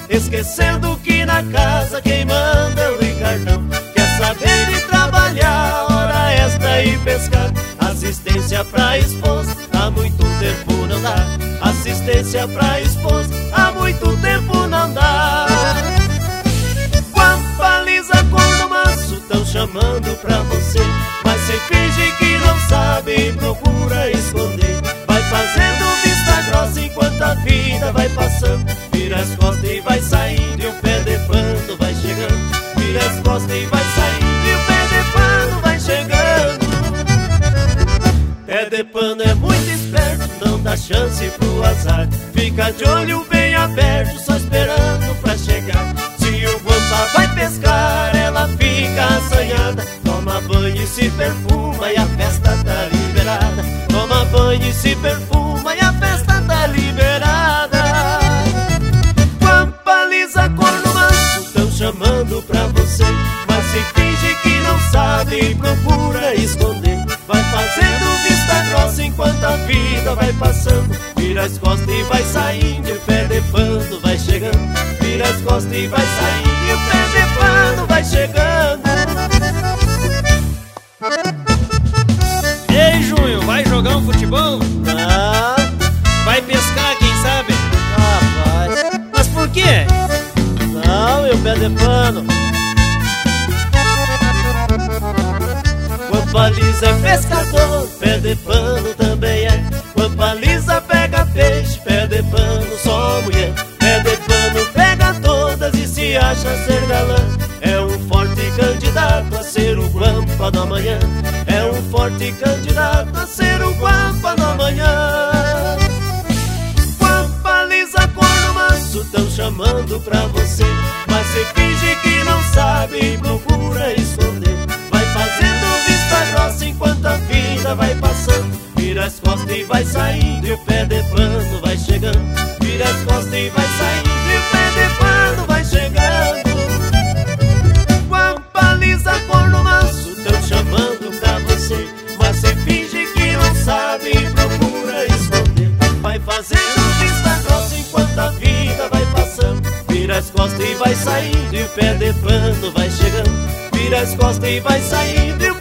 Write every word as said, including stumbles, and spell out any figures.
esquecendo que na casa quem manda é o Ricardão. Quer saber de trabalhar, hora extra e pescar. Assistência pra esposa, há muito tempo não dá. Assistência pra esposa, há muito tempo não dá. Guampa lisa, corno manso, tão chamando pra você, mas cê finge que não sabe e procura esconder. Vai fazendo vista grossa enquanto a vida vai passando. Vira as costas e vai saindo e o pé de pano vai chegando. Vira as costas e vai saindo e o pé de pano vai chegando. Pé de pano é muito esperto, não dá chance pro azar. Fica de olho bem aberto, só esperando pra chegar. Se o guampa vai pescar, ela fica assanhada. Toma banho e se perfuma e a festa tá liberada. Toma banho e se perfuma e a festa tá liberada. Guampa lisa, corno manso, tão chamando pra você, mas se finge que não sabe e procura esconder. Vai fazendo vista grossa enquanto a vida vai passando. Vira as costas e vai saindo e o pé de pano vai chegando. Vira as costas e vai saindo e o pé de pano vai chegando. Ei, Junho, vai jogar um futebol? Ah, Vai pescar, quem sabe? rapaz, Mas por quê? não, e o pé de pano? Guampa lisa é pescador, pé de pano também é. Guampa lisa pega peixe, pé de pano só mulher. Pé de pano pega todas e se acha ser galã. É um forte candidato a ser o guampa da manhã. É um forte candidato a ser o guampa da manhã. Guampa lisa, corno manso, tão chamando pra você, mas se finge que não sabe e procura esconder. Vai fazendo vista grossa enquanto a vida vai passando. Vira as costas e vai saindo e o pé de pano vai chegando. Vira as costas e vai saindo e o pé de pano vai chegando. Guampa lisa, corno manso, tão chamando pra você, mas se finge que não sabe e procura esconder. Vai fazendo vista grossa enquanto a vida vai passando. Vira as costas e vai saindo e o pé de pano vai chegando. Vira as costas e vai saindo e o